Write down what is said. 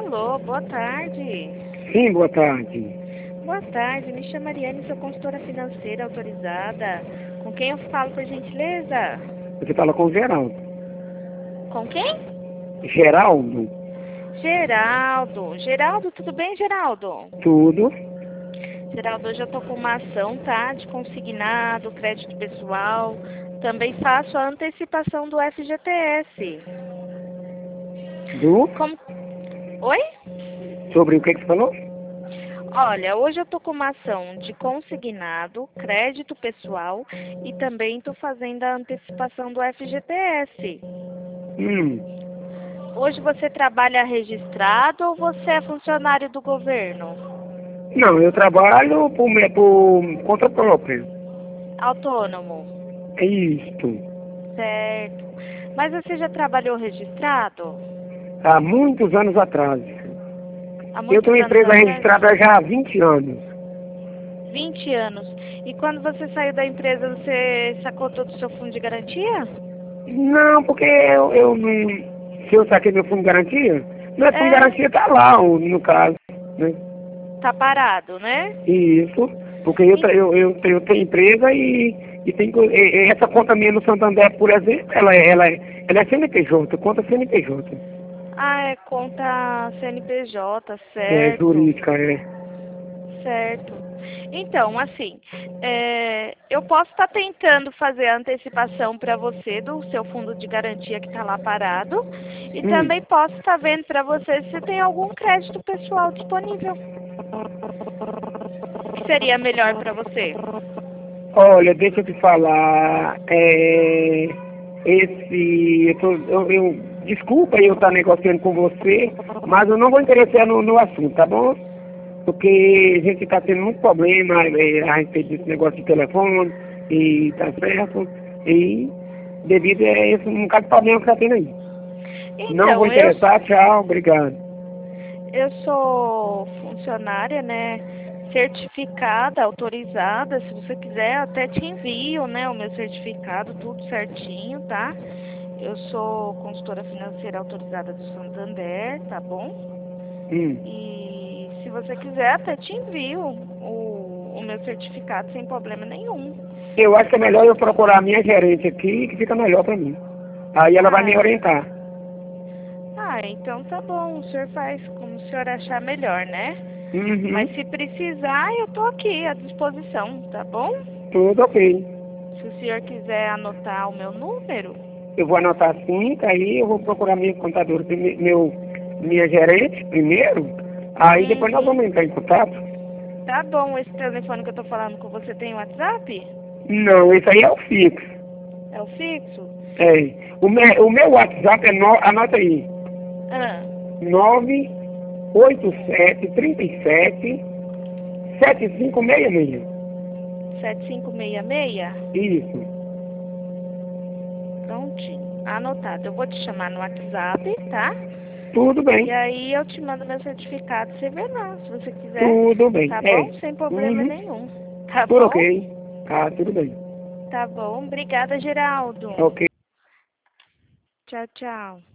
Alô, boa tarde. Sim, boa tarde. Boa tarde, me chamo Ariane, sou consultora financeira autorizada. Com quem eu falo, por gentileza? Você fala com o Geraldo. Com quem? Geraldo? Geraldo. Geraldo, tudo bem, Geraldo? Tudo. Geraldo, hoje eu tô com uma ação, tá? De consignado, crédito pessoal. Também faço a antecipação do FGTS. Do? Como... Oi? Sobre o que você falou? Olha, hoje eu tô com uma ação de consignado, crédito pessoal e também tô fazendo a antecipação do FGTS. Hum. Hoje você trabalha registrado ou você é funcionário do governo? Não, eu trabalho por conta própria. Autônomo, É isto. certo. Mas você já trabalhou registrado? Há muitos anos atrás. Há Eu muitos tenho uma anos empresa atrás? registrada já há 20 anos. 20 anos. E quando você saiu da empresa, você sacou todo o seu fundo de garantia? Não, porque eu não... Se eu saquei meu fundo de garantia, meu fundo de É, garantia tá lá, no caso, né? tá parado, né? Isso, porque eu tenho empresa e tem, essa conta minha no Santander, por exemplo, ela é CNPJ, conta CNPJ. Ah, é conta CNPJ, É certo, jurídica, é. certo. Então, assim, eu posso estar tentando fazer a antecipação para você do seu fundo de garantia que está lá parado e Hum. também posso estar vendo para você se tem algum crédito pessoal disponível. O que seria melhor para você? Olha, deixa eu te falar, desculpa eu estar negociando com você, mas eu não vou interessar no assunto, tá bom? Porque a gente está tendo muito problema a respeito desse negócio de telefone, e tá certo, e devido a esse um bocado de problema que está tendo aí. Não vou Então, interessar, tchau, obrigado. eu sou funcionária, né? Certificada, autorizada. Se você quiser, até te envio, né? O meu certificado, tudo certinho, tá? Eu sou consultora financeira autorizada do Santander, tá bom? Hum. E se você quiser, até te envio o meu certificado sem problema nenhum. Eu acho que é melhor eu procurar a minha gerente aqui, que fica melhor para mim. Aí ela vai me Ah, orientar. então tá bom. O senhor faz como o senhor achar melhor, né? Uhum. Mas se precisar, eu tô aqui à disposição, tá bom? Tudo ok. Se o senhor quiser anotar o meu número, Eu vou anotar assim, que aí eu vou procurar minha contadora, minha gerente primeiro, aí depois nós vamos entrar em contato. tá bom. Esse telefone que eu tô falando com você tem WhatsApp? Não, esse aí é o fixo. É o fixo? É. O meu WhatsApp anota aí, Ah, 987377566. 7566? Isso. Prontinho. Anotado. Eu vou te chamar no WhatsApp, tá? Tudo E bem. aí eu te mando meu certificado, você vê lá, se você quiser. Tudo bem. Tá É. bom? Sem problema Uhum. nenhum. Tá Tudo bom? ok. Tá, tudo bem. Tá bom. Obrigada, Geraldo. Ok. Tchau, tchau.